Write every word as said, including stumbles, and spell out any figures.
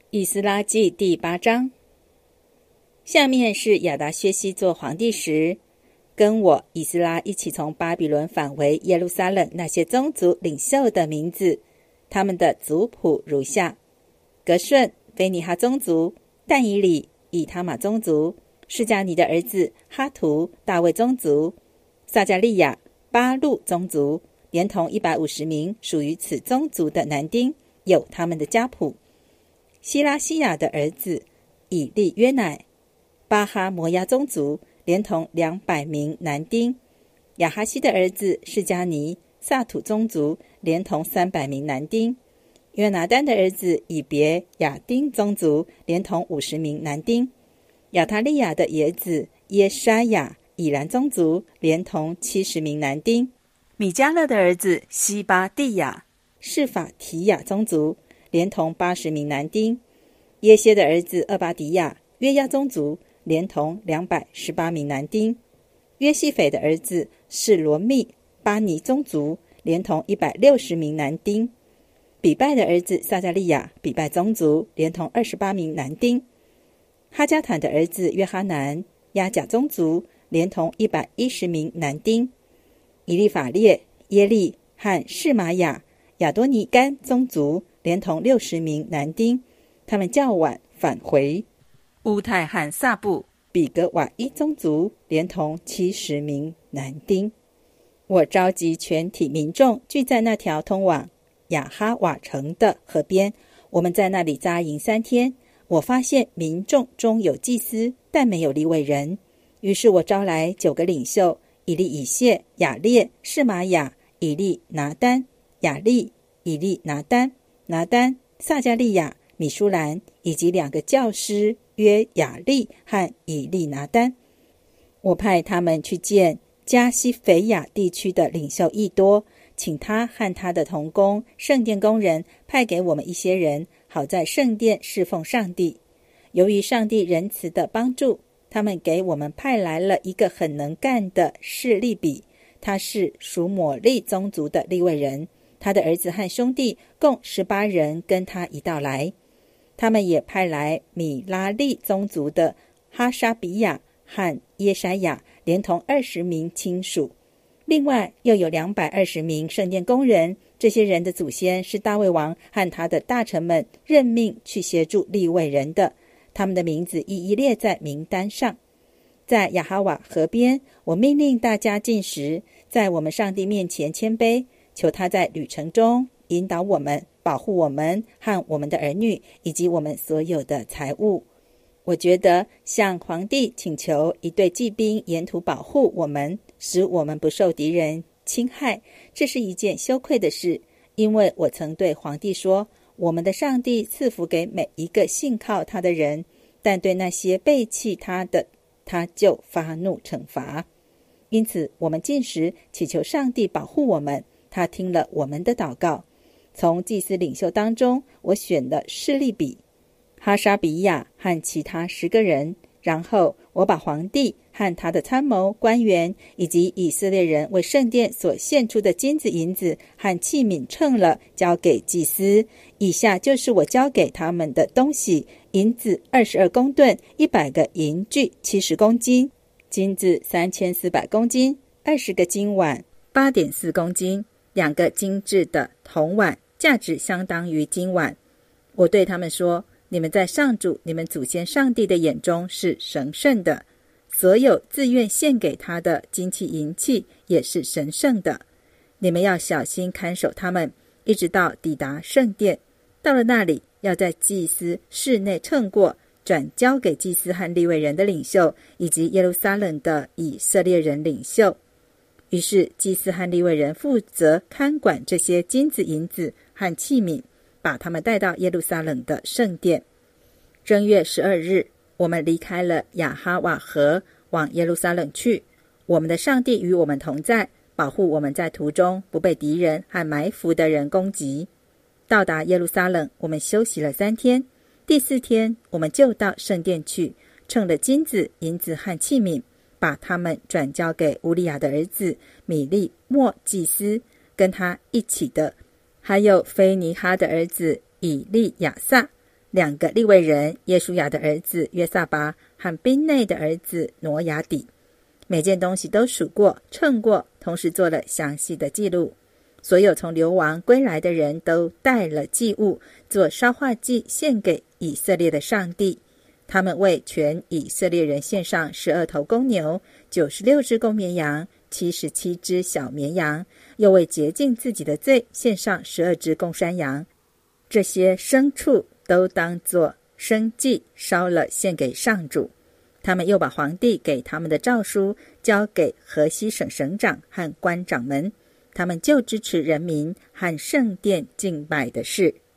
以斯拉记第八章。下面是亚达薛西做皇帝时，跟我以斯拉一起从巴比伦返回耶路撒冷那些宗族领袖的名字，他们的族谱如下：革顺、非尼哈宗族；但以理、以他玛宗族；示迦尼的儿子哈图、大卫宗族；撒迦利亚、巴路宗族，连同一百五十名属于此宗族的男丁，有他们的家谱。希拉西亚的儿子以利约乃，巴哈摩亚宗族，连同两百名男丁；亚哈西的儿子示迦尼，萨土宗族，连同三百名男丁；约拿丹的儿子以别亚丁宗族，连同五十名男丁；亚他利亚的儿子耶沙亚，以兰宗族，连同七十名男丁；米迦勒的儿子西巴蒂亚，示法提亚宗族，连同八十名男丁；耶歇的儿子厄巴迪亚，约押宗族，连同两百十八名男丁；约西斐的儿子示罗密，巴尼宗族，连同一百六十名男丁；比拜的儿子撒迦利亚，比拜宗族，连同二十八名男丁；哈加坦的儿子约哈南，亚甲宗族，连同一百一十名男丁；以利法列、耶利和示玛雅、亚多尼干宗族，连同六十名男丁，他们较晚返回；乌泰和萨布、比格瓦伊宗族，连同七十名男丁。我召集全体民众聚在那条通往亚哈瓦城的河边，我们在那里扎营三天。我发现民众中有祭司，但没有利未人。于是我招来九个领袖：以利以谢、雅列、示玛雅、以利拿丹、雅利、以利拿丹、拿丹、撒迦利亚、米舒兰，以及两个教师约雅利和以利拿丹。我派他们去见加西腓亚地区的领袖益多，请他和他的同工圣殿工人派给我们一些人，好在圣殿侍奉上帝。由于上帝仁慈的帮助，他们给我们派来了一个很能干的示利比，他是属抹利宗族的利未人，他的儿子和兄弟共十八人跟他一道来。他们也派来米拉利宗族的哈沙比亚和耶筛亚，连同二十名亲属。另外又有两百二十名圣殿工人，这些人的祖先是大卫王和他的大臣们任命去协助利未人的，他们的名字一一列在名单上。在亚哈瓦河边，我命令大家进食，在我们上帝面前谦卑，求他在旅程中引导我们，保护我们和我们的儿女，以及我们所有的财物。我觉得向皇帝请求一队骑兵沿途保护我们，使我们不受敌人侵害，这是一件羞愧的事，因为我曾对皇帝说，我们的上帝赐福给每一个信靠他的人，但对那些背弃他的，他就发怒惩罚。因此我们进食，祈求上帝保护我们，他听了我们的祷告。从祭司领袖当中，我选了示利比、哈沙比亚和其他十个人，然后我把皇帝和他的参谋官员以及以色列人为圣殿所献出的金子银子和器皿称了，交给祭司。以下就是我交给他们的东西：银子二十二公吨，一百个银具七十公斤，金子三千四百公斤，二十个金碗八点四公斤，两个精致的铜碗，价值相当于金碗。我对他们说，你们在上主你们祖先上帝的眼中是神圣的，所有自愿献给他的金器银器也是神圣的。你们要小心看守他们，一直到抵达圣殿。到了那里，要在祭司室内称过，转交给祭司和利未人的领袖，以及耶路撒冷的以色列人领袖。于是祭司和利未人负责看管这些金子银子和器皿，把他们带到耶路撒冷的圣殿。正月十二日，我们离开了亚哈瓦河，往耶路撒冷去。我们的上帝与我们同在，保护我们在途中不被敌人和埋伏的人攻击。到达耶路撒冷，我们休息了三天。第四天，我们就到圣殿去，称了金子、银子和器皿，把他们转交给乌利亚的儿子米利末祭司，跟他一起的还有菲尼哈的儿子以利亚撒， 两个利未人耶书亚的儿子约撒巴和宾内的儿子挪亚底，每件东西都数过称过，同时做了详细的记录。所有从流亡归来的人都带了祭物，做烧化祭献给以色列的上帝。他们为全以色列人献上十二头公牛、九十六只公绵羊、七十七只小绵羊，又为洁净自己的罪献上十二只公山羊。这些牲畜都当作生祭烧了献给上主。他们又把皇帝给他们的诏书交给河西省省长和官长们，他们就支持人民和圣殿敬拜的事。